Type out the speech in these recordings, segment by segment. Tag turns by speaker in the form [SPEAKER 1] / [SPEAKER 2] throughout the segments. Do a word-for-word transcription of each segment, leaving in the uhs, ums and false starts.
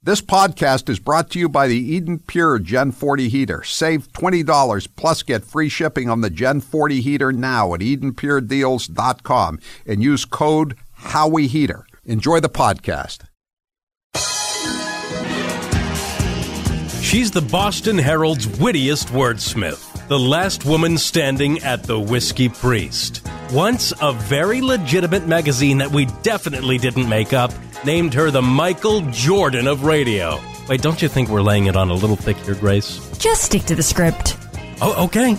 [SPEAKER 1] This podcast is brought to you by the Eden Pure Gen forty heater. Save twenty dollars plus get free shipping on the Gen forty heater now at eden pure deals dot com and use code HowieHeater. Enjoy the podcast.
[SPEAKER 2] She's the Boston Herald's wittiest wordsmith, the last woman standing at the Whiskey Priest. Once a very legitimate magazine that we definitely didn't make up named her the Michael Jordan of radio. Wait, don't you think we're laying it on a little thick here, Grace?
[SPEAKER 3] Just stick to the script.
[SPEAKER 2] Oh, okay.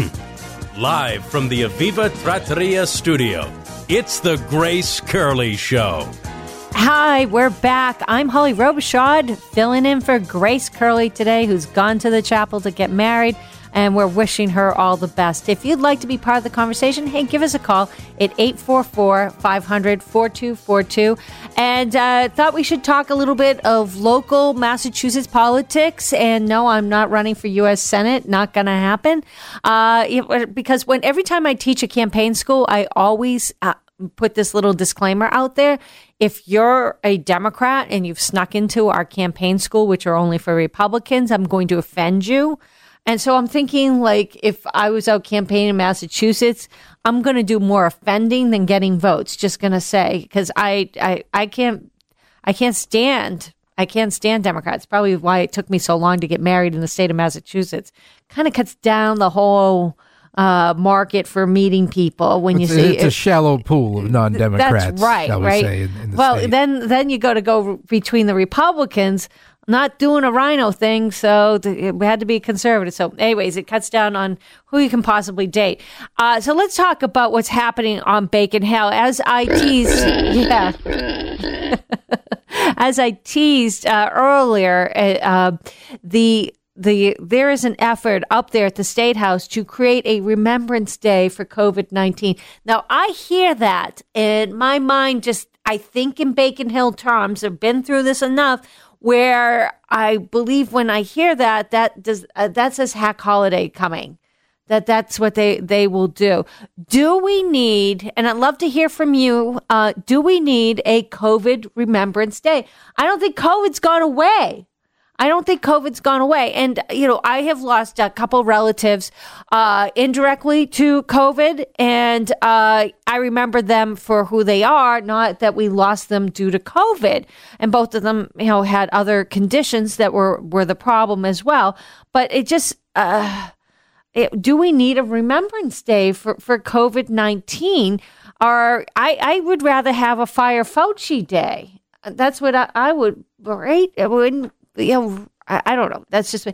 [SPEAKER 2] Live from the Aviva Trattoria studio, it's the Grace Curley Show.
[SPEAKER 4] Hi, we're back. I'm Holly Robichaud, filling in for Grace Curley today, who's gone to the chapel to get married, and we're wishing her all the best. If you'd like to be part of the conversation, hey, give us a call at eight four four, five hundred, four two four two. And uh, thought we should talk a little bit of local Massachusetts politics. And no, I'm not running for U S Senate. Not going to happen. Uh, it, because when every time I teach a campaign school, I always uh, put this little disclaimer out there. If you're a Democrat and you've snuck into our campaign school, which are only for Republicans, I'm going to offend you. And so I'm thinking, like, if I was out campaigning in Massachusetts, I'm going to do more offending than getting votes. Just going to say, because I, I, I can't, I can't stand, I can't stand Democrats. Probably why it took me so long to get married in the state of Massachusetts. Kind of cuts down the whole uh, market for meeting people when
[SPEAKER 5] it's
[SPEAKER 4] you
[SPEAKER 5] a,
[SPEAKER 4] see
[SPEAKER 5] it's a shallow pool of non-Democrats.
[SPEAKER 4] That's right,
[SPEAKER 5] shall we
[SPEAKER 4] right.
[SPEAKER 5] Say, in, in the
[SPEAKER 4] well,
[SPEAKER 5] state.
[SPEAKER 4] then, then you go to go between the Republicans. Not doing a rhino thing, so th- we had to be conservative. So anyways, it cuts down on who you can possibly date. Uh, so let's talk about what's happening on Bacon Hill. As I teased, yeah, as I teased uh, earlier, uh, the the there is an effort up there at the State House to create a Remembrance Day for COVID nineteen. Now, I hear that, and my mind just, I think in Bacon Hill terms, I've been through this enough, where I believe when I hear that, that does uh, that says hack holiday coming, that that's what they, they will do. Do we need, and I'd love to hear from you, uh, do we need a COVID Remembrance Day? I don't think COVID's gone away. I don't think COVID's gone away. And, you know, I have lost a couple relatives uh, indirectly to COVID, and uh, I remember them for who they are, not that we lost them due to COVID. And both of them, you know, had other conditions that were, were the problem as well. But it just, uh, it, do we need a Remembrance Day for, for COVID nineteen? Or I, I would rather have a Fire Fauci Day. That's what I, I would, right? It wouldn't. You know, I, I don't know. That's just me.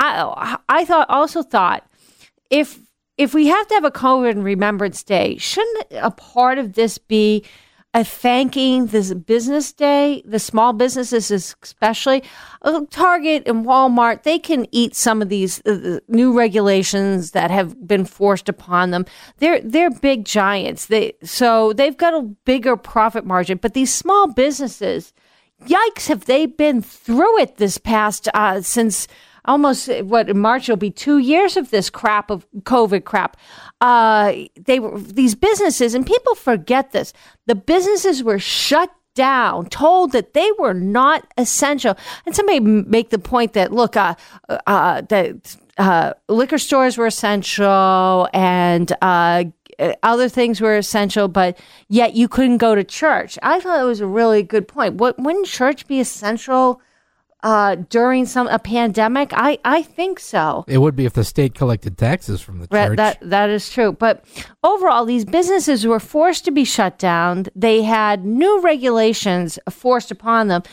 [SPEAKER 4] I I thought also thought if if we have to have a COVID Remembrance Day, shouldn't a part of this be a thanking this business day, the small businesses especially? Target and Walmart, they can eat some of these uh, new regulations that have been forced upon them. They're they're big giants. They so they've got a bigger profit margin, but these small businesses, yikes, have they been through it this past, uh, since almost, what, in March, it'll be two years of this crap, of COVID crap. Uh, they were, these businesses, and people forget this, the businesses were shut down, told that they were not essential. And somebody make the point that, look, uh, uh, that uh, liquor stores were essential and uh other things were essential, but yet you couldn't go to church. I thought it was a really good point. What, wouldn't church be essential uh, during some a pandemic? I, I think so.
[SPEAKER 5] It would be if the state collected taxes from the church.
[SPEAKER 4] That, that is true. But overall, these businesses were forced to be shut down. They had new regulations forced upon them,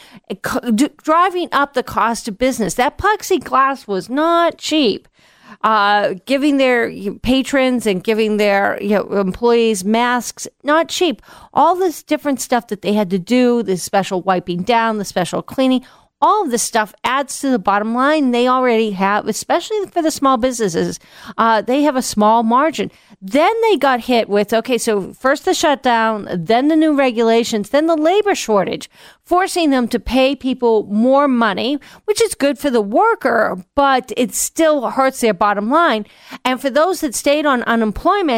[SPEAKER 4] driving up the cost of business. That plexiglass was not cheap. Uh, giving their patrons and giving their you know, employees masks, not cheap. All this different stuff that they had to do, the special wiping down, the special cleaning, all of this stuff adds to the bottom line. They already have, especially for the small businesses, uh, they have a small margin. Then they got hit with, okay, so first the shutdown, then the new regulations, then the labor shortage, forcing them to pay people more money, which is good for the worker, but it still hurts their bottom line. And for those that stayed on unemployment,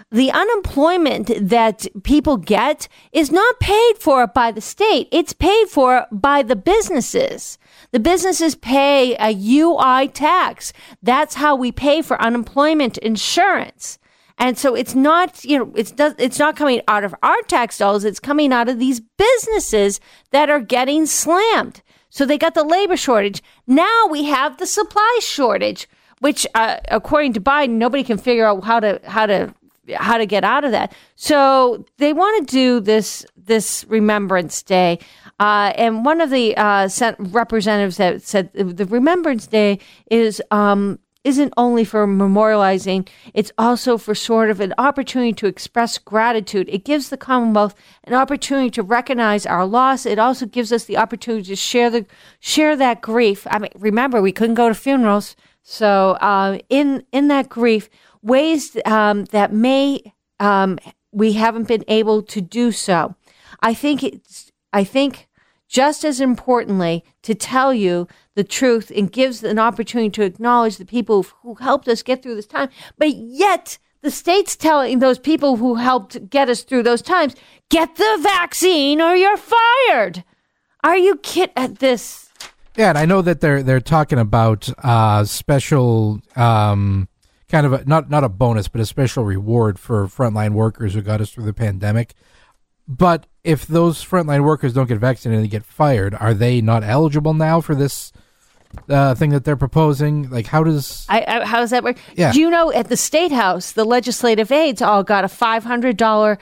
[SPEAKER 4] the unemployment that people get is not paid for by the state. It's paid for by the businesses. The businesses pay a U I tax. That's how we pay for unemployment insurance. And so it's not, you know, it's does, it's not coming out of our tax dollars. It's coming out of these businesses that are getting slammed. So they got the labor shortage. Now we have the supply shortage, which, uh, according to Biden, nobody can figure out how to how to how to get out of that. So they want to do this this Remembrance Day, uh, and one of the uh, representatives that said the Remembrance Day is um, isn't only for memorializing; it's also for sort of an opportunity to express gratitude. It gives the Commonwealth an opportunity to recognize our loss. It also gives us the opportunity to share the share that grief. I mean, remember, we couldn't go to funerals. So uh, in in that grief, ways um, that may um, we haven't been able to do so. I think it's I think just as importantly to tell you the truth and gives an opportunity to acknowledge the people who helped us get through this time. But yet the state's telling those people who helped get us through those times, get the vaccine or you're fired. Are you kidding at this?
[SPEAKER 5] Yeah, and I know that they're they're talking about uh, special um, kind of a, not not a bonus, but a special reward for frontline workers who got us through the pandemic. But if those frontline workers don't get vaccinated and they get fired, are they not eligible now for this uh, thing that they're proposing? Like, how does
[SPEAKER 4] I, I, how does that work?
[SPEAKER 5] Yeah.
[SPEAKER 4] Do you know at the State House, the legislative aides all got a five hundred dollars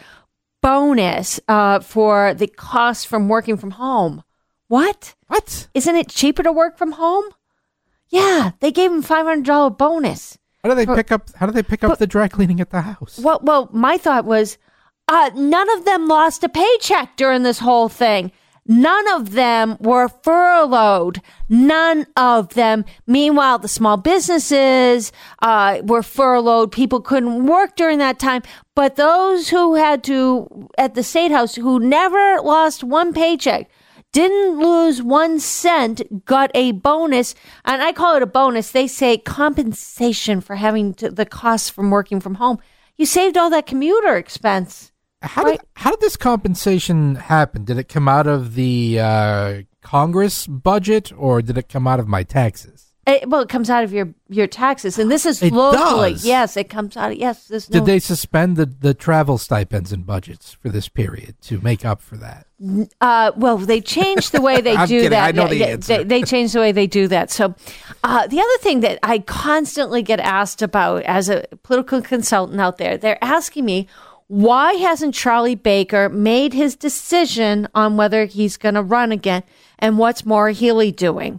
[SPEAKER 4] bonus uh, for the cost from working from home? What?
[SPEAKER 5] What?
[SPEAKER 4] Isn't it cheaper to work from home? Yeah, they gave them five hundred dollars bonus.
[SPEAKER 5] How do they
[SPEAKER 4] For,
[SPEAKER 5] pick up? How do they pick up
[SPEAKER 4] but,
[SPEAKER 5] the dry cleaning at the house?
[SPEAKER 4] Well, well, my thought was, uh, none of them lost a paycheck during this whole thing. None of them were furloughed. None of them. Meanwhile, the small businesses uh, were furloughed. People couldn't work during that time. But those who had to, at the State House, who never lost one paycheck, didn't lose one cent, got a bonus. And I call it a bonus. They say compensation for having to, the costs from working from home. You saved all that commuter expense.
[SPEAKER 5] How
[SPEAKER 4] right?
[SPEAKER 5] did how did this compensation happen? Did it come out of the uh, Congress budget, or did it come out of my taxes?
[SPEAKER 4] It, well, it comes out of your, your taxes, and this is
[SPEAKER 5] It
[SPEAKER 4] locally.
[SPEAKER 5] does?
[SPEAKER 4] Yes, it comes out. Of, yes, this.
[SPEAKER 5] Did
[SPEAKER 4] no,
[SPEAKER 5] they suspend the, the travel stipends and budgets for this period to make up for that?
[SPEAKER 4] Uh, well, they changed the way they
[SPEAKER 5] I'm
[SPEAKER 4] do
[SPEAKER 5] kidding.
[SPEAKER 4] that.
[SPEAKER 5] I know the
[SPEAKER 4] they,
[SPEAKER 5] answer.
[SPEAKER 4] They, they changed the way they do that. So, uh, the other thing that I constantly get asked about as a political consultant out there, they're asking me, why hasn't Charlie Baker made his decision on whether he's going to run again, and what's Maura Healey doing?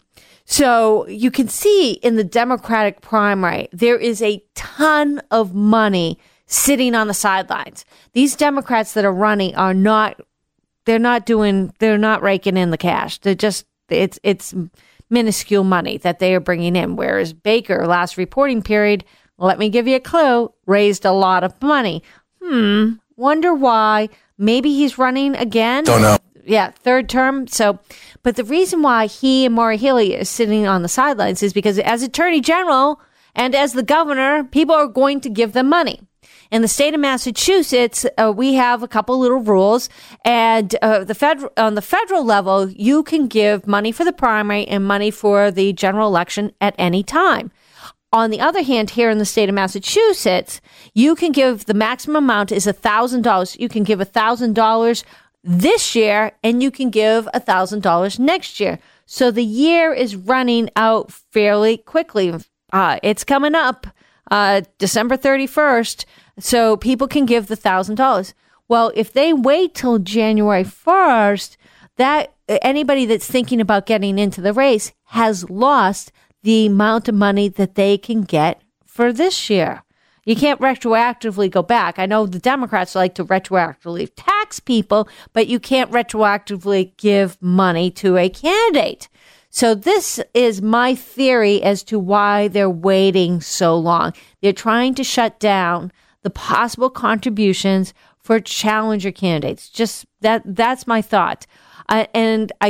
[SPEAKER 4] So you can see in the Democratic primary, there is a ton of money sitting on the sidelines. These Democrats that are running are not, they're not doing, they're not raking in the cash. They're just, it's, it's minuscule money that they are bringing in. Whereas Baker, last reporting period, let me give you a clue, raised a lot of money. Hmm, wonder why. Maybe he's running again.
[SPEAKER 3] Don't know.
[SPEAKER 4] Yeah, third term. So, but the reason why he and Maura Healey is sitting on the sidelines is because as Attorney General and as the governor, people are going to give them money. In the state of Massachusetts, uh, we have a couple little rules, and uh, the federal on the federal level, you can give money for the primary and money for the general election at any time. On the other hand, here in the state of Massachusetts, you can give the maximum amount is one thousand dollars. You can give one thousand dollars this year, and you can give one thousand dollars next year. So the year is running out fairly quickly. Uh, it's coming up uh, December thirty-first, so people can give the one thousand dollars. Well, if they wait till January first, that anybody that's thinking about getting into the race has lost the amount of money that they can get for this year. You can't retroactively go back. I know the Democrats like to retroactively tax people, but you can't retroactively give money to a candidate. So this is my theory as to why they're waiting so long. They're trying to shut down the possible contributions for challenger candidates. Just that, that's my thought. Uh, and I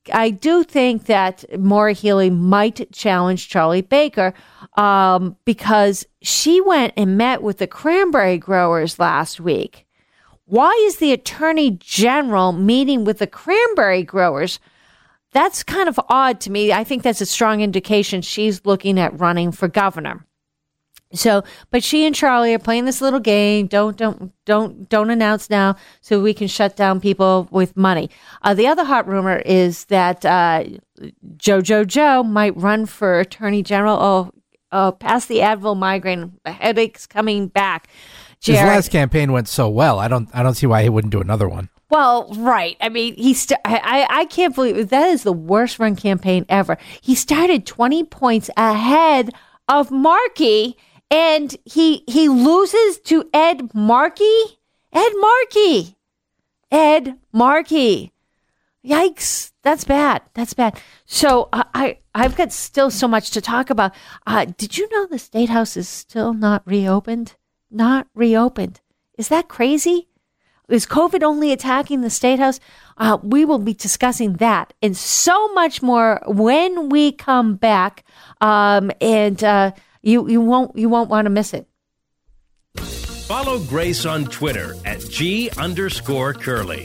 [SPEAKER 4] I do think that Maura Healey might challenge Charlie Baker um, because she went and met with the cranberry growers last week. Why is the Attorney General meeting with the cranberry growers? That's kind of odd to me. I think that's a strong indication she's looking at running for governor. So, but she and Charlie are playing this little game. Don't, don't, don't, don't announce now so we can shut down people with money. Uh, the other hot rumor is that uh, JoJo Joe might run for Attorney General. Oh, oh, past the Advil migraine, the headache's coming back. Jared,
[SPEAKER 5] his last campaign went so well. I don't, I don't see why he wouldn't do another one.
[SPEAKER 4] Well, right. I mean, he. St- I, I can't believe that is the worst run campaign ever. He started twenty points ahead of Markey. And he he loses to Ed Markey? Ed Markey. Ed Markey. Yikes. That's bad. That's bad. So uh, I, I've got still so much to talk about. Uh, did you know the State House is still not reopened? Not reopened. Is that crazy? Is COVID only attacking the State House? Uh, we will be discussing that and so much more when we come back. Um, and... Uh, You you won't you won't want to miss it.
[SPEAKER 2] Follow Grace on Twitter at G underscore Curly.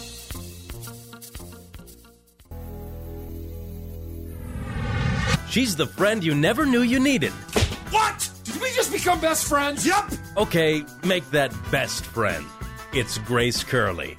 [SPEAKER 2] She's the friend you never knew you needed.
[SPEAKER 3] What? Did we just become best friends? Yup.
[SPEAKER 2] Okay, make that best friend. It's Grace Curley.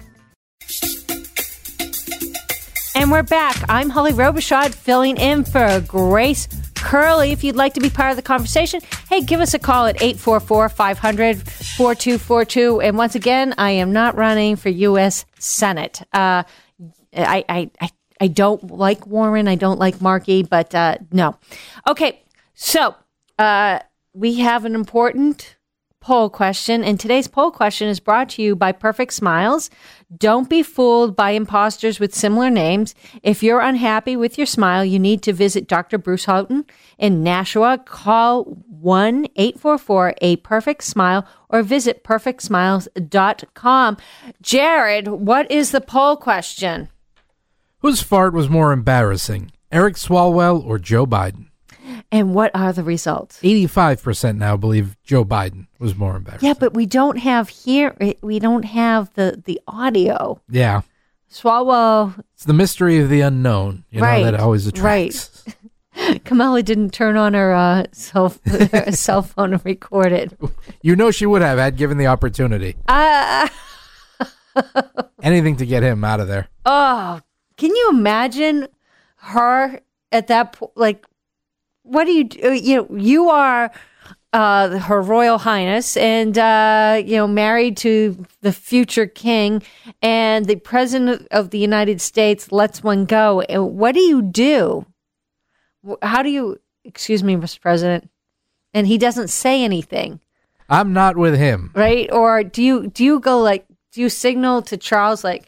[SPEAKER 4] And we're back. I'm Holly Robichaud filling in for Grace Curley. If you'd like to be part of the conversation, hey, give us a call at eight four four, five hundred, four two four two. And once again, I am not running for U S Senate. Uh, I, I, I, I don't like Warren. I don't like Markey, but uh, no. Okay, so uh, we have an important poll question, and today's poll question is brought to you by Perfect Smiles. Don't be fooled by imposters with similar names. If you're unhappy with your smile, you need to visit Doctor Bruce Houghton in Nashua. Call one eight four four, A perfect smile or visit perfect smiles dot com. Jared, what is the poll question?
[SPEAKER 5] Whose fart was more embarrassing, Eric Swalwell or Joe Biden?
[SPEAKER 4] And what are the results?
[SPEAKER 5] eighty-five percent now believe Joe Biden was more embarrassing.
[SPEAKER 4] Yeah, but we don't have here, we don't have the, the audio.
[SPEAKER 5] Yeah.
[SPEAKER 4] Swalwell.
[SPEAKER 5] It's the mystery of the unknown, you
[SPEAKER 4] right,
[SPEAKER 5] know, that always attracts.
[SPEAKER 4] Right. Kamala didn't turn on her, uh, cell, her cell phone and record it.
[SPEAKER 5] You know she would have had given the opportunity.
[SPEAKER 4] Uh,
[SPEAKER 5] Anything to get him out of there.
[SPEAKER 4] Oh, can you imagine her at that point? Like, what do you do? You know, you are uh, Her Royal Highness and, uh, you know, married to the future king, and the president of the United States lets one go. And what do you do? How do you, excuse me, Mister President? And he doesn't say anything.
[SPEAKER 5] I'm not with him.
[SPEAKER 4] Right? Or do you, do you go like, do you signal to Charles, like,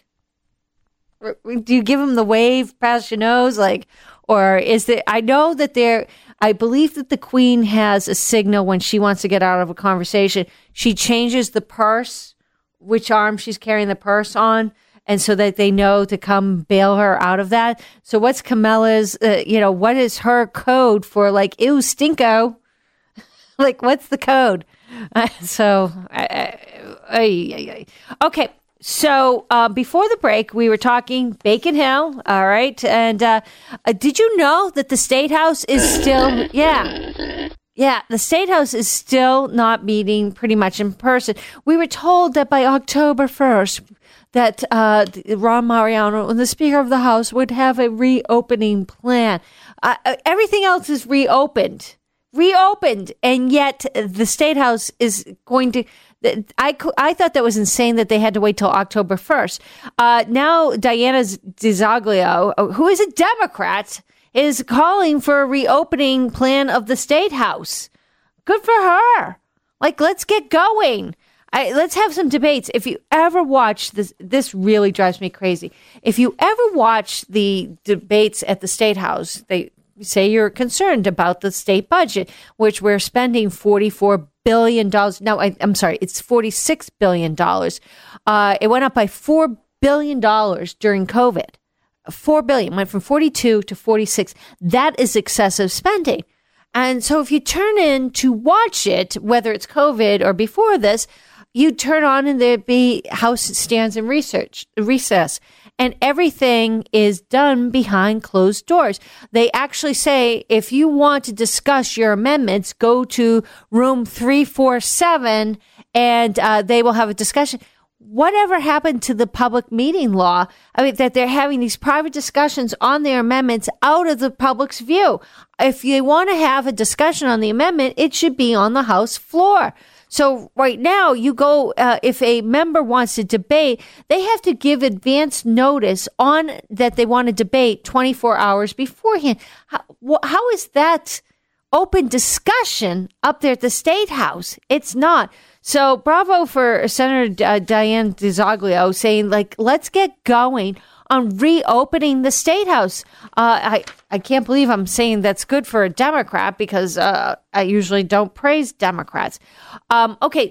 [SPEAKER 4] do you give him the wave past your nose? Like, or is there, I know that there, I believe that the Queen has a signal when she wants to get out of a conversation. She changes the purse, which arm she's carrying the purse on, and so that they know to come bail her out of that. So what's Kamala's, uh, you know, what is her code for like, ew, stinko? Like, what's the code? Uh, so, uh, uh, uh, okay. So uh, before the break, we were talking Bacon Hill, all right? And uh, uh, did you know that the State House is still, yeah, yeah, the State House is still not meeting pretty much in person. We were told that by October first, that uh, Ron Mariano, the Speaker of the House, would have a reopening plan. Uh, everything else is reopened. Reopened, and yet the State House is going to. I, I thought that was insane that they had to wait till October first. Uh, now, Diana DiZoglio, who is a Democrat, is calling for a reopening plan of the State House. Good for her. Like, let's get going. I, let's have some debates. If you ever watch this, this really drives me crazy. If you ever watch the debates at the State House, they say you're concerned about the state budget, which we're spending forty-four billion dollars. No, I, I'm sorry, it's forty-six billion dollars. Uh, it went up by four billion dollars during COVID. four billion dollars, went from forty-two to forty-six. That is excessive spending. And so if you turn in to watch it, whether it's COVID or before this, you turn on and there'd be House stands in research, recess. And everything is done behind closed doors. They actually say, if you want to discuss your amendments, go to room three forty-seven and uh, they will have a discussion. Whatever happened to the public meeting law? I mean, that they're having these private discussions on their amendments out of the public's view. If you want to have a discussion on the amendment, it should be on the House floor. So right now, you go, uh, if a member wants to debate, they have to give advance notice on that they want to debate twenty-four hours beforehand. How, wh- how is that open discussion up there at the State House? It's not. So bravo for Senator uh, Diane DiZoglio saying, like, let's get going on reopening the State House. Uh, I, I can't believe I'm saying that's good for a Democrat because uh, I usually don't praise Democrats. Um, okay,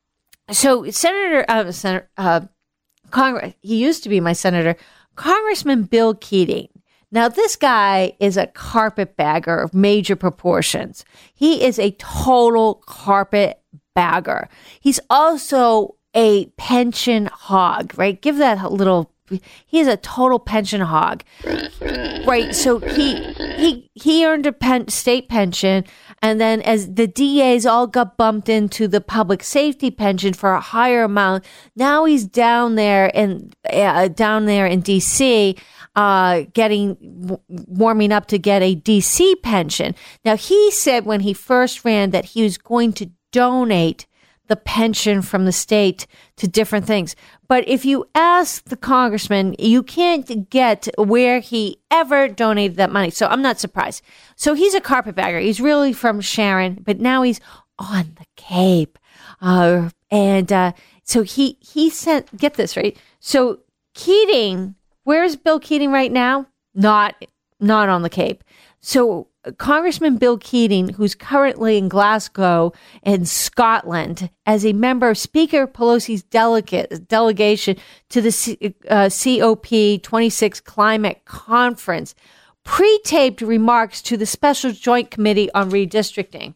[SPEAKER 4] so Senator, uh, Senator uh, Congress, he used to be my senator, Congressman Bill Keating. Now, this guy is a carpetbagger of major proportions. He is a total carpet bagger. He's also a pension hog, right? Give that a little. He is a total pension hog, right? So he he he earned a pen, state pension, and then as the D As all got bumped into the public safety pension for a higher amount, now he's down there in uh, down there in D C, uh, getting warming up to get a D C pension. Now he said when he first ran that he was going to donate the pension from the state to different things. But if you ask the congressman, you can't get where he ever donated that money. So I'm not surprised. So he's a carpetbagger. He's really from Sharon, but now he's on the Cape. Uh, and uh, so he, he sent, get this, right? So Keating, where's Bill Keating right now? Not, not on the Cape. So Congressman Bill Keating, who's currently in Glasgow in Scotland as a member of Speaker Pelosi's delegate, delegation to the C, uh, C O P twenty-six Climate Conference, pre-taped remarks to the Special Joint Committee on Redistricting.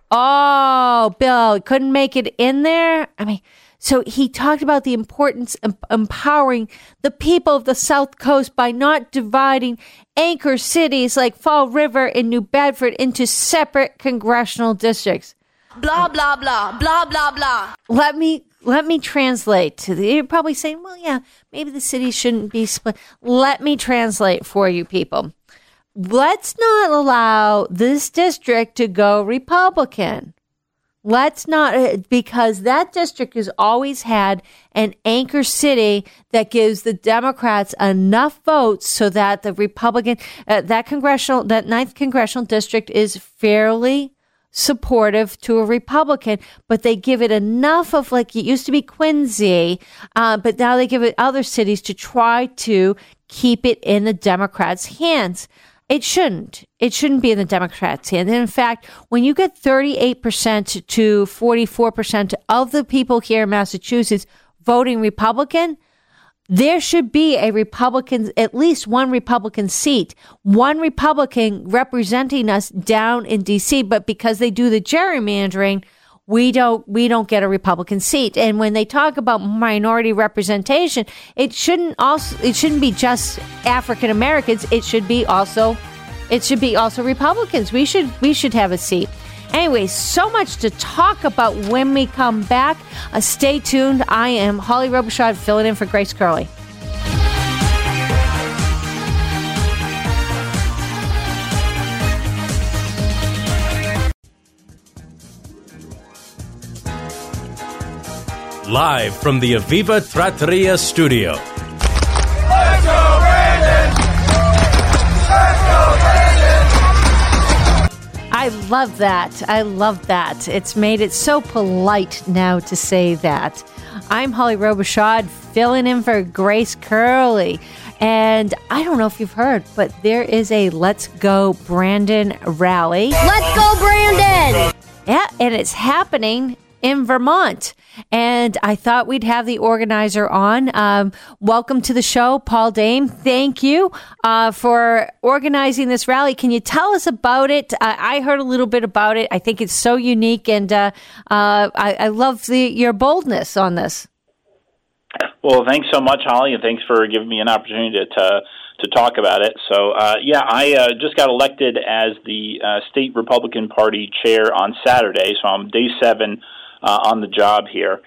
[SPEAKER 4] Oh, Bill, couldn't make it in there? I mean, so he talked about the importance of empowering the people of the South Coast by not dividing anchor cities like Fall River and New Bedford into separate congressional districts.
[SPEAKER 6] Blah, blah, blah, blah, blah, blah.
[SPEAKER 4] Let me let me translate to the, you're probably saying, well, yeah, maybe the cities shouldn't be split. Let me translate for you people. Let's not allow this district to go Republican. Let's not, because that district has always had an anchor city that gives the Democrats enough votes so that the Republican, uh, that congressional, that ninth congressional district is fairly supportive to a Republican, but they give it enough of, like, it used to be Quincy, uh, but now they give it other cities to try to keep it in the Democrats' hands. It shouldn't. It shouldn't be in the Democrats' hands. And in fact, when you get thirty-eight percent to forty-four percent of the people here in Massachusetts voting Republican, there should be a Republican, at least one Republican seat, one Republican representing us down in D C. But because they do the gerrymandering, we don't, we don't get a Republican seat. And when they talk about minority representation, it shouldn't also, it shouldn't be just African Americans. It should be also, it should be also Republicans. We should, we should have a seat. Anyway, so much to talk about when we come back. Uh, stay tuned. I am Holly Robichaud filling in for Grace Curley.
[SPEAKER 2] Live from the Aviva Trattoria studio.
[SPEAKER 3] Let's go, Brandon! Let's go, Brandon!
[SPEAKER 4] I love that. I love that. It's made it so polite now to say that. I'm Holly Robichaud, filling in for Grace Curley. And I don't know if you've heard, but there is a Let's Go Brandon rally.
[SPEAKER 6] Let's go, Brandon!
[SPEAKER 4] Yeah, and it's happening in Vermont. And I thought we'd have the organizer on. Um, welcome to the show, Paul Dame. Thank you uh, for organizing this rally. Can you tell us about it? Uh, I heard a little bit about it. I think it's so unique, and uh, uh, I, I love the, your boldness on this.
[SPEAKER 7] Well, thanks so much, Holly, and thanks for giving me an opportunity to to, to talk about it. So, uh, yeah, I uh, just got elected as the uh, state Republican Party chair on Saturday, so I'm day seven uh, on the job here.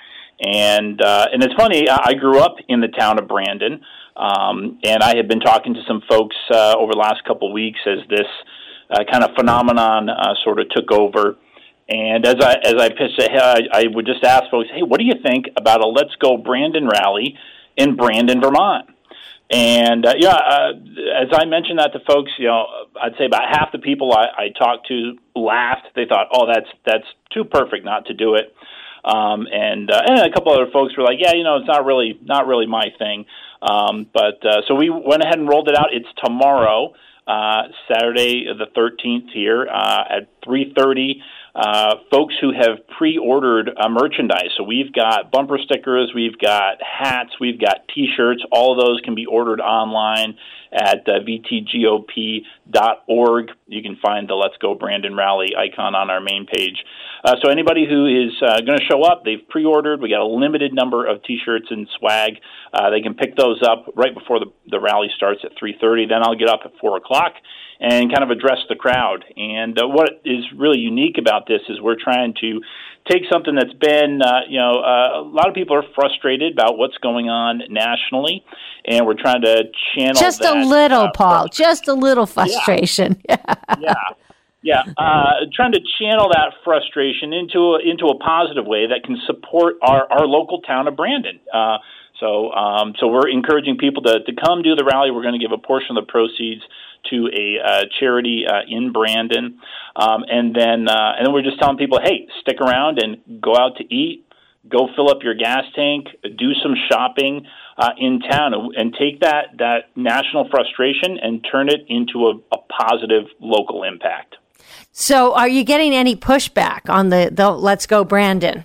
[SPEAKER 7] And uh, and it's funny, I grew up in the town of Brandon, um, and I had been talking to some folks uh, over the last couple of weeks as this uh, kind of phenomenon uh, sort of took over. And as I as I pitched ahead, I, I would just ask folks, hey, what do you think about a Let's Go Brandon rally in Brandon, Vermont? And, uh, yeah, uh, as I mentioned that to folks, you know, I'd say about half the people I, I talked to laughed. They thought, oh, that's that's too perfect not to do it. Um, and uh, and a couple other folks were like, yeah, you know, it's not really not really my thing. Um, but uh, so we went ahead and rolled it out. It's tomorrow, uh, Saturday the thirteenth here uh, at three thirty. Uh, folks who have pre-ordered uh, merchandise. So we've got bumper stickers, we've got hats, we've got T-shirts. All of those can be ordered online at uh, v t g o p dot org. You can find the Let's Go Brandon Rally icon on our main page. Uh, so anybody who is uh, going to show up, they've pre-ordered. We got a limited number of T-shirts and swag. Uh, they can pick those up right before the, the rally starts at three thirty. Then I'll get up at four o'clock and kind of address the crowd. And uh, what is really unique about this is we're trying to take something that's been, uh, you know, uh, a lot of people are frustrated about what's going on nationally, and we're trying to channel
[SPEAKER 4] just
[SPEAKER 7] that,
[SPEAKER 4] a little,
[SPEAKER 7] uh,
[SPEAKER 4] Paul, just a little frustration.
[SPEAKER 7] Yeah, yeah, yeah. Uh, trying to channel that frustration into a, into a positive way that can support our, our local town of Brandon. Uh, so, um, so we're encouraging people to, to come do the rally. We're going to give a portion of the proceeds to a uh, charity uh, in Brandon, um, and then uh, and then we're just telling people, hey, stick around and go out to eat, go fill up your gas tank, do some shopping uh, in town, and take that that national frustration and turn it into a, a positive local impact.
[SPEAKER 4] So, are you getting any pushback on the, the Let's Go Brandon?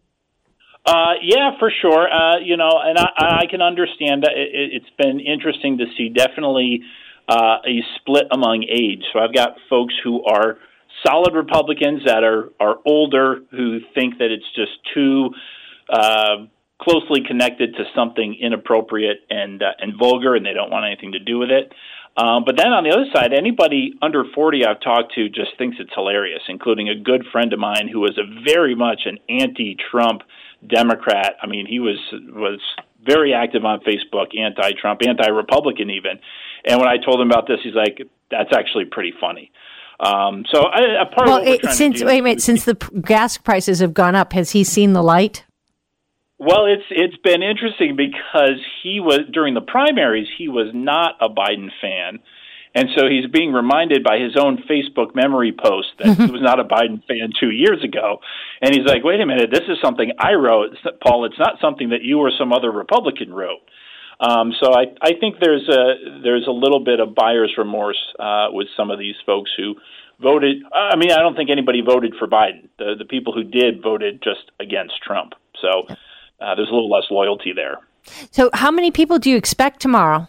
[SPEAKER 7] Uh, yeah, for sure. Uh, you know, and I, I can understand that it, it's been interesting to see. Definitely. Uh, a split among age. So I've got folks who are solid Republicans that are, are older, who think that it's just too uh, closely connected to something inappropriate and uh, and vulgar, and they don't want anything to do with it. Um, but then on the other side, anybody under forty I've talked to just thinks it's hilarious, including a good friend of mine who was a very much an anti-Trump Democrat. I mean, he was was very active on Facebook, anti-Trump, anti-Republican even. And when I told him about this, he's like, "That's actually pretty funny." Um, so, I, a part
[SPEAKER 4] well,
[SPEAKER 7] of what we're
[SPEAKER 4] it,
[SPEAKER 7] trying
[SPEAKER 4] since
[SPEAKER 7] to do
[SPEAKER 4] wait a minute, since the p- gas prices have gone up, has he seen the light?
[SPEAKER 7] Well, it's it's been interesting because he was during the primaries, he was not a Biden fan, and so he's being reminded by his own Facebook memory post that he was not a Biden fan two years ago, and he's like, "Wait a minute, this is something I wrote, Paul. It's not something that you or some other Republican wrote." Um, so I, I think there's a there's a little bit of buyer's remorse uh, with some of these folks who voted. I mean, I don't think anybody voted for Biden. The the people who did voted just against Trump. So uh, there's a little less loyalty there.
[SPEAKER 4] So how many people do you expect tomorrow?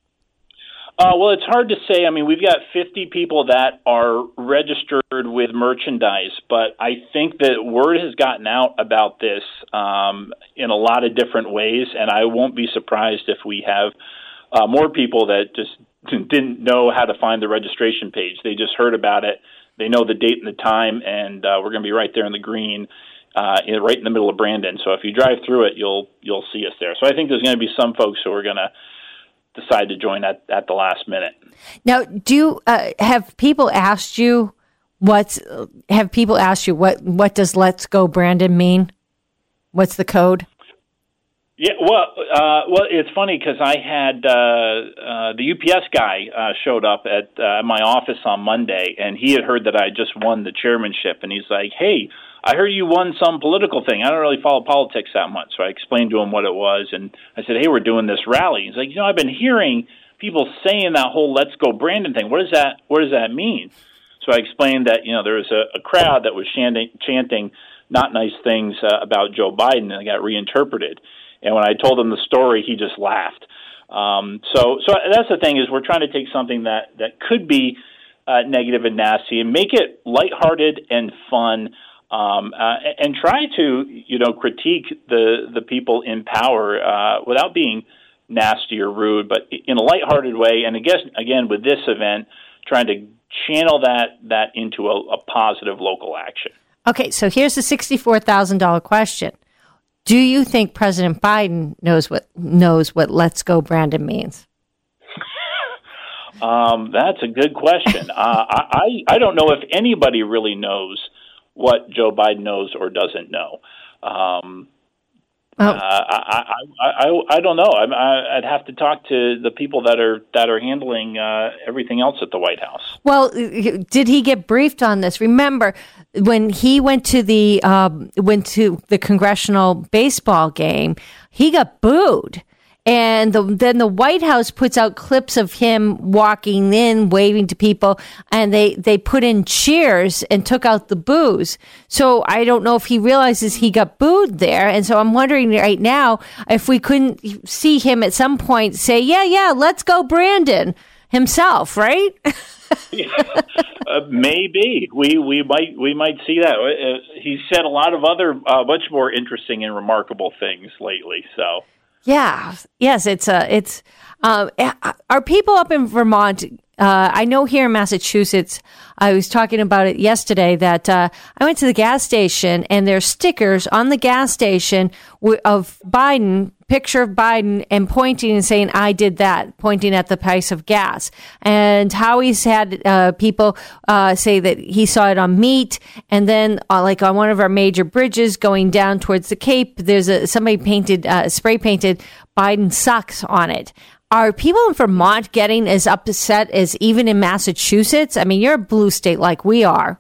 [SPEAKER 7] Uh, well, it's hard to say. I mean, we've got fifty people that are registered with merchandise, but I think that word has gotten out about this um, in a lot of different ways, and I won't be surprised if we have uh, more people that just didn't know how to find the registration page. They just heard about it. They know the date and the time, and uh, we're going to be right there in the green, uh, in, right in the middle of Brandon. So if you drive through it, you'll you'll see us there. So I think there's going to be some folks who are going to decide to join at, at the last minute.
[SPEAKER 4] Now, do uh, have people asked you what's have people asked you what what does Let's Go Brandon mean? What's the code?
[SPEAKER 7] Yeah, well, uh, well, it's funny because I had uh, uh, the U P S guy uh, showed up at uh, my office on Monday, and he had heard that I just won the chairmanship, and he's like, "Hey, I heard you won some political thing. I don't really follow politics that much." So I explained to him what it was, and I said, "Hey, we're doing this rally." He's like, "You know, I've been hearing people saying that whole Let's Go Brandon thing. What does that What does that mean?" So I explained that, you know, there was a, a crowd that was chanting, chanting not nice things uh, about Joe Biden, and they got reinterpreted. And when I told him the story, he just laughed. Um, so, so that's the thing is we're trying to take something that, that could be uh, negative and nasty and make it lighthearted and fun, um, uh, and try to, you know, critique the, the people in power uh, without being nasty or rude, but in a lighthearted way. And I guess, again, with this event, trying to channel that, that into a, a positive local action.
[SPEAKER 4] Okay, so here's the sixty-four thousand dollars question. Do you think President Biden knows what knows what "Let's Go Brandon" means?
[SPEAKER 7] um, that's a good question. uh, I I don't know if anybody really knows what Joe Biden knows or doesn't know. Um,
[SPEAKER 4] oh.
[SPEAKER 7] uh, I, I I I don't know. I, I'd have to talk to the people that are that are handling uh, everything else at the White House.
[SPEAKER 4] Well, did he get briefed on this? Remember, when he went to the um, went to the congressional baseball game, he got booed. And the, then the White House puts out clips of him walking in, waving to people, and they, they put in cheers and took out the boos. So I don't know if he realizes he got booed there. And so I'm wondering right now if we couldn't see him at some point say, yeah, yeah, let's go Brandon himself, right?
[SPEAKER 7] yeah, uh, maybe we we might we might see that. Uh, he's said a lot of other uh, much more interesting and remarkable things lately. So.
[SPEAKER 4] Yeah. Yes. It's uh, it's uh, are people up in Vermont? Uh, I know here in Massachusetts, I was talking about it yesterday that uh, I went to the gas station and there's stickers on the gas station of Biden, picture of Biden, and pointing and saying, I did that, pointing at the price of gas. And Howie's had uh, people uh, say that he saw it on meat. And then uh, like on one of our major bridges going down towards the Cape, there's a somebody painted, uh, spray painted Biden sucks on it. Are people in Vermont getting as upset as even in Massachusetts? I mean, you're a blue state like we are.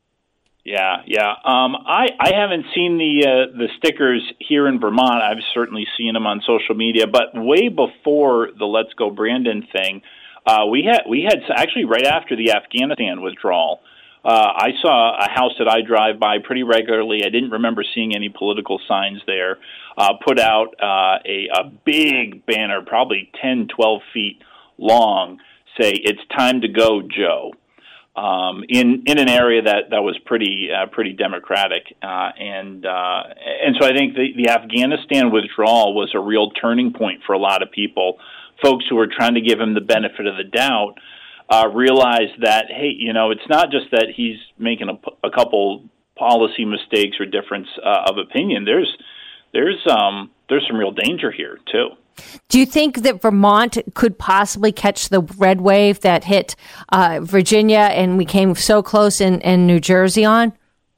[SPEAKER 7] Yeah, yeah. Um, I, I haven't seen the uh, the stickers here in Vermont. I've certainly seen them on social media, but way before the Let's Go Brandon thing, uh, we had we had actually right after the Afghanistan withdrawal. Uh, I saw a house that I drive by pretty regularly. I didn't remember seeing any political signs there. Uh, put out uh, a, a big banner, probably ten, twelve feet long, say, it's time to go, Joe, um, in in an area that, that was pretty uh, pretty democratic. Uh, and uh, and so I think the, the Afghanistan withdrawal was a real turning point for a lot of people. Folks who were trying to give him the benefit of the doubt uh, realized that, hey, you know, it's not just that he's making a, a couple policy mistakes or difference uh, of opinion. There's There's um there's some real danger here too.
[SPEAKER 4] Do you think that Vermont could possibly catch the red wave that hit uh, Virginia and we came so close in, in New Jersey on?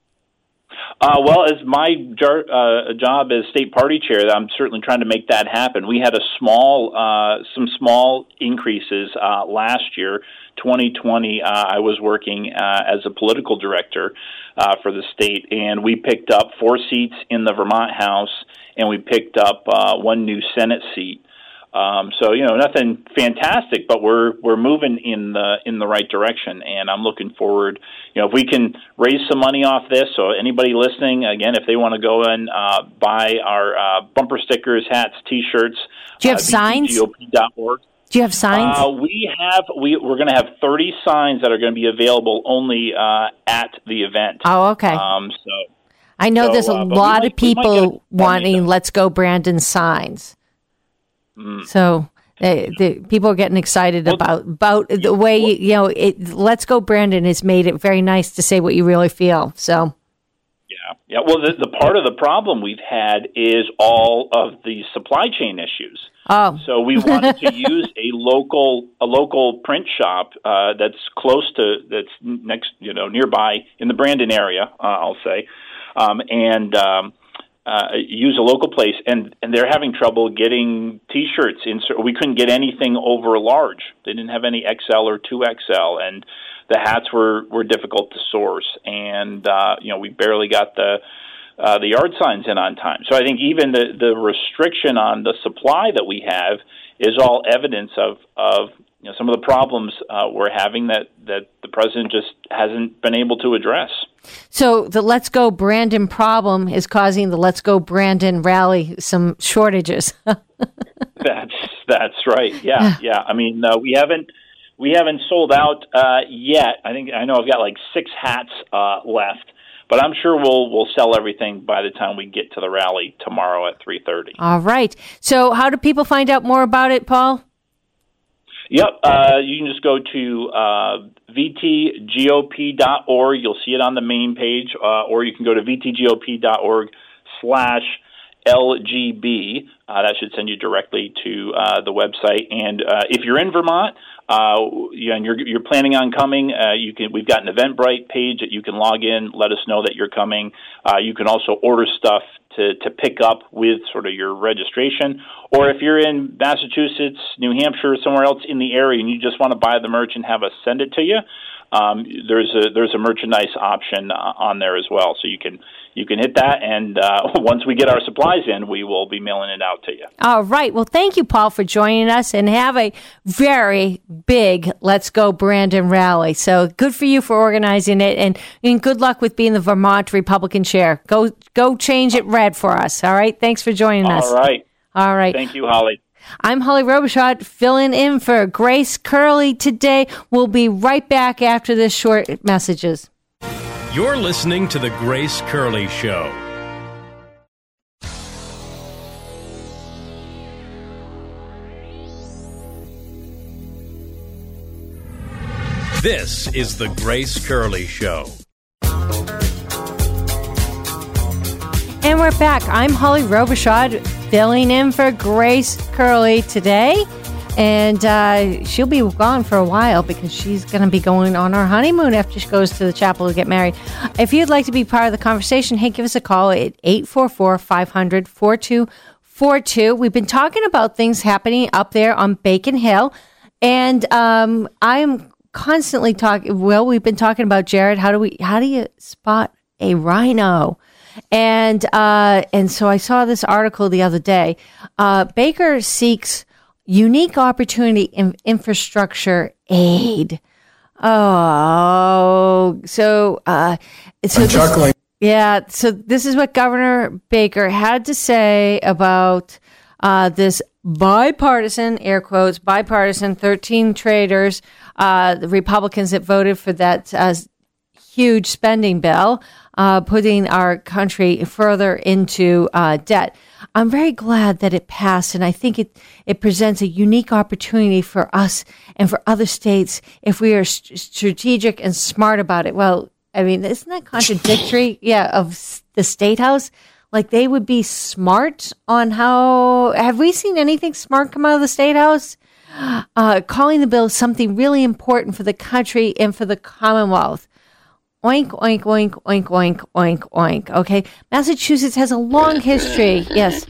[SPEAKER 7] Uh, well, as my jar, uh, job as state party chair, I'm certainly trying to make that happen. We had a small, uh, some small increases uh, last year. twenty twenty, uh, I was working uh, as a political director uh, for the state, and we picked up four seats in the Vermont House, and we picked up uh, one new Senate seat. Um, so you know, nothing fantastic, but we're we're moving in the in the right direction, and I'm looking forward. You know, if we can raise some money off this, so anybody listening, again, if they want to go and uh, buy our uh, bumper stickers, hats, T-shirts,
[SPEAKER 4] do you have
[SPEAKER 7] uh,
[SPEAKER 4] signs?
[SPEAKER 7] V T G O P dot org.
[SPEAKER 4] Do you have signs?
[SPEAKER 7] Uh, we have we we're going to have thirty signs that are going to be available only uh, at the event.
[SPEAKER 4] Oh, okay.
[SPEAKER 7] Um, so
[SPEAKER 4] I know
[SPEAKER 7] so,
[SPEAKER 4] there's a
[SPEAKER 7] uh,
[SPEAKER 4] lot
[SPEAKER 7] might,
[SPEAKER 4] of people wanting
[SPEAKER 7] them.
[SPEAKER 4] "Let's Go Brandon" signs.
[SPEAKER 7] Mm.
[SPEAKER 4] So they, they, people are getting excited well, about about the way well, you know. It, "Let's Go Brandon" has made it very nice to say what you really feel. So.
[SPEAKER 7] Yeah, yeah. Well, the, the part of the problem we've had is all of the supply chain issues.
[SPEAKER 4] Oh.
[SPEAKER 7] So we wanted to use a local a local print shop uh, that's close to that's next you know nearby in the Brandon area. Uh, I'll say, um, and um, uh, use a local place, and, and they're having trouble getting T-shirts in. We couldn't get anything over large. They didn't have any X L or two X L, and the hats were, were difficult to source, and uh, you know we barely got the uh, the yard signs in on time. So I think even the, the restriction on the supply that we have is all evidence of, of you know, some of the problems uh, we're having that, that the president just hasn't been able to address.
[SPEAKER 4] So the Let's Go Brandon problem is causing the Let's Go Brandon rally some shortages.
[SPEAKER 7] that's that's right. Yeah, yeah. I mean, uh, we haven't we haven't sold out uh, yet. I think I know I've got like six hats uh, left, but I'm sure we'll we'll sell everything by the time we get to the rally tomorrow at three thirty.
[SPEAKER 4] All right. So how do people find out more about it, Paul?
[SPEAKER 7] Yep, uh, you can just go to uh, V T G O P dot org. You'll see it on the main page, uh, or you can go to V T G O P dot org slash L G B. Uh, that should send you directly to uh, the website. And uh, if you're in Vermont, uh, yeah, and you're you're planning on coming, uh, you can. We've got an Eventbrite page that you can log in. Let us know that you're coming. Uh, you can also order stuff to, to pick up with sort of your registration. Or if you're in Massachusetts, New Hampshire, somewhere else in the area, and you just want to buy the merch and have us send it to you, um, there's a there's a merchandise option uh, on there as well. So you can you can hit that, and uh, once we get our supplies in, we will be mailing it out to you.
[SPEAKER 4] All right. Well, thank you, Paul, for joining us, and have a very big Let's Go Brandon rally. So good for you for organizing it, and, and good luck with being the Vermont Republican chair. Go go change it red for us. All right. Thanks for joining us.
[SPEAKER 7] All right.
[SPEAKER 4] All right.
[SPEAKER 7] Thank you, Holly.
[SPEAKER 4] I'm Holly Robichaud, filling in for Grace Curley today. We'll be right back after this short messages.
[SPEAKER 2] You're listening to The Grace Curley Show. This is The Grace Curley Show.
[SPEAKER 4] And we're back. I'm Holly Robichaud, filling in for Grace Curley today. And uh, she'll be gone for a while because she's going to be going on her honeymoon after she goes to the chapel to get married. If you'd like to be part of the conversation, hey, give us a call at eight four four, five hundred, four two four two. We've been talking about things happening up there on Bacon Hill. And um, I'm constantly talking, well, we've been talking about, Jared, how do we, how do you spot a rhino? And uh, and so I saw this article the other day. Uh, Baker seeks unique opportunity in infrastructure aid. Oh, so uh, so
[SPEAKER 8] I'm
[SPEAKER 4] this,
[SPEAKER 8] chuckling.
[SPEAKER 4] Yeah, so this is what Governor Baker had to say about uh, this bipartisan, air quotes, bipartisan, thirteen traders, uh, the Republicans that voted for that uh, huge spending bill, uh, putting our country further into uh, debt. I'm very glad that it passed, and I think it, it presents a unique opportunity for us and for other states if we are st- strategic and smart about it. Well, I mean, isn't that contradictory? Yeah, of the State House? Like, they would be smart on how... Have we seen anything smart come out of the State House? Uh, calling the bill something really important for the country and for the Commonwealth. Oink, oink, oink, oink, oink, oink, oink. Okay. Massachusetts has a long history, yes,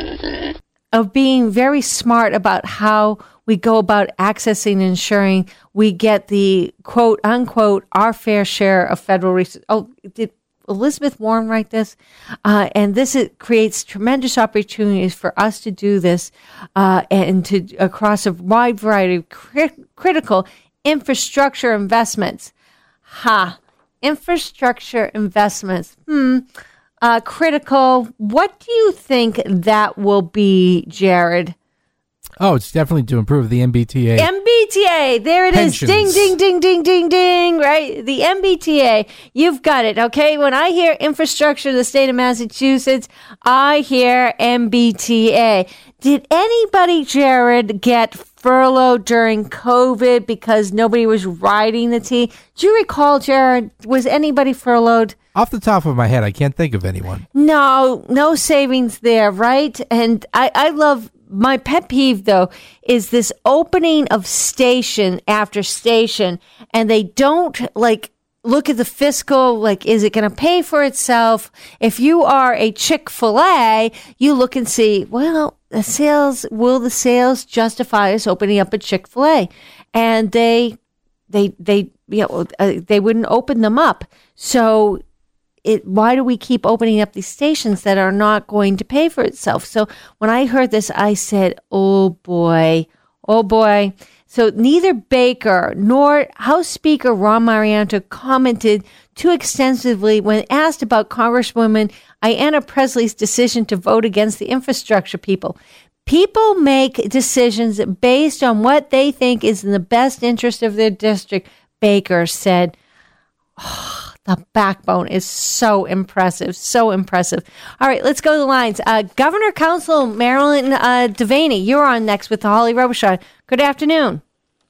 [SPEAKER 4] of being very smart about how we go about accessing and ensuring we get the quote unquote our fair share of federal resources. Oh, did Elizabeth Warren write this? Uh, and this it creates tremendous opportunities for us to do this uh, and to across a wide variety of cri- critical infrastructure investments. Ha. Infrastructure investments. Hmm. Uh, critical. What do you think that will be, Jared?
[SPEAKER 5] Oh, it's definitely to improve the M B T A.
[SPEAKER 4] M B T A. There it
[SPEAKER 5] Pensions.
[SPEAKER 4] is. Ding, ding, ding, ding, ding, ding. Right? The M B T A. You've got it. Okay. When I hear infrastructure of the state of Massachusetts, I hear M B T A. Did anybody, Jared, get furloughed during COVID because nobody was riding the T? Do you recall, Jared, was anybody furloughed?
[SPEAKER 5] Off the top of my head, I can't think of anyone.
[SPEAKER 4] No, no savings there, right? And I, I love, my pet peeve, though, is this opening of station after station, and they don't, like, look at the fiscal, like, is it going to pay for itself? If you are a Chick-fil-A, you look and see, well, the sales, will the sales justify us opening up a Chick-fil-A? And they, they, they, you know, uh, they wouldn't open them up. So it, why do we keep opening up these stations that are not going to pay for itself? So when I heard this, I said, oh boy, oh boy. So neither Baker nor House Speaker Ron Mariano commented too extensively when asked about Congresswoman Ayanna Presley's decision to vote against the infrastructure people. People make decisions based on what they think is in the best interest of their district, Baker said. Oh, the backbone is so impressive, so impressive. All right, let's go to the lines. Uh, Governor Counsel Marilyn uh, Devaney, you're on next with Holly Robichaud. Good afternoon.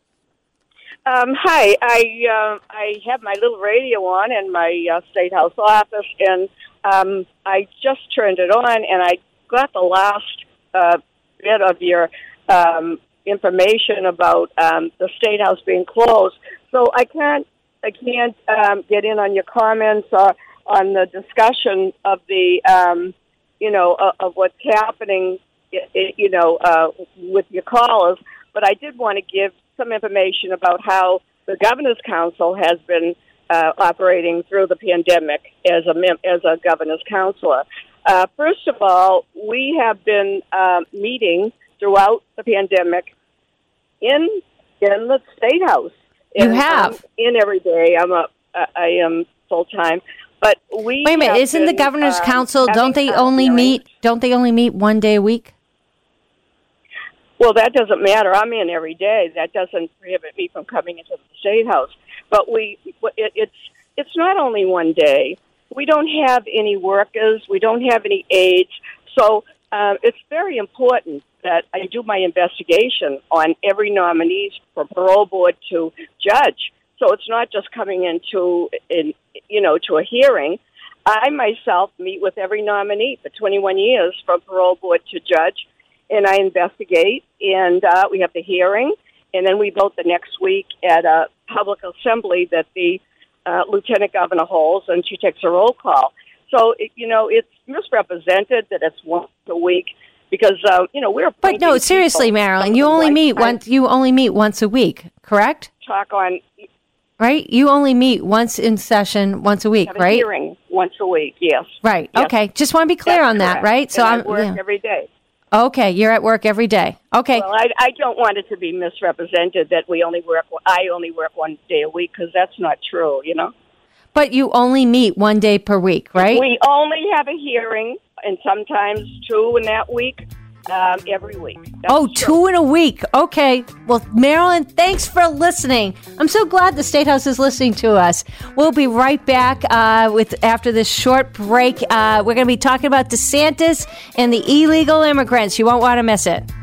[SPEAKER 8] Um, hi, I uh, I have my little radio on in my uh, State House office, and um, I just turned it on, and I got the last uh, bit of your um, information about um, the State House being closed. So I can't I can't um, get in on your comments or on the discussion of the um, you know uh, of what's happening, you know, uh, with your callers. But I did want to give some information about how the Governor's Council has been uh, operating through the pandemic as a mem- as a Governor's Counselor. Uh, first of all, we have been uh, meeting throughout the pandemic in in the State House.
[SPEAKER 4] You
[SPEAKER 8] and,
[SPEAKER 4] have
[SPEAKER 8] um, in every day. I'm a I am full time, but we
[SPEAKER 4] wait a minute. Isn't
[SPEAKER 8] been,
[SPEAKER 4] the Governor's
[SPEAKER 8] um,
[SPEAKER 4] Council? Don't they only
[SPEAKER 8] hearings.
[SPEAKER 4] meet? Don't they only meet one day a week?
[SPEAKER 8] Well, that doesn't matter. I'm in every day. That doesn't prohibit me from coming into the State House. But we, it, it's it's not only one day. We don't have any workers. We don't have any aides. So uh, it's very important that I do my investigation on every nominee from parole board to judge. So it's not just coming into, in, you know, to a hearing. I myself meet with every nominee for twenty-one years from parole board to judge. And I investigate, and uh, we have the hearing, and then we vote the next week at a public assembly that the uh, Lieutenant Governor holds, and she takes a roll call. So, it, you know, it's misrepresented that it's once a week because, uh, you know, we're
[SPEAKER 4] But no, seriously, Marilyn, you only meet once. You only meet once a week, correct?
[SPEAKER 8] Talk on
[SPEAKER 4] right. You only meet once in session, once a week,
[SPEAKER 8] have a
[SPEAKER 4] right?
[SPEAKER 8] Hearing once a week, yes.
[SPEAKER 4] Right.
[SPEAKER 8] Yes.
[SPEAKER 4] Okay. Just want to be clear
[SPEAKER 8] That's
[SPEAKER 4] on that,
[SPEAKER 8] correct.
[SPEAKER 4] right? So
[SPEAKER 8] and
[SPEAKER 4] I'm
[SPEAKER 8] I work
[SPEAKER 4] yeah.
[SPEAKER 8] every day.
[SPEAKER 4] Okay, you're at work every day. Okay.
[SPEAKER 8] Well, I, I don't want it to be misrepresented that we only work. I only work one day a week because that's not true. You know.
[SPEAKER 4] But you only meet one day per week, right?
[SPEAKER 8] We only have a hearing, and sometimes two in that week. Um, every week. That's
[SPEAKER 4] oh,
[SPEAKER 8] true.
[SPEAKER 4] two in a week. Okay. Well, Marilyn, thanks for listening. I'm so glad the State House is listening to us. We'll be right back uh, with after this short break. Uh, we're going to be talking about DeSantis and the illegal immigrants. You won't want to miss it.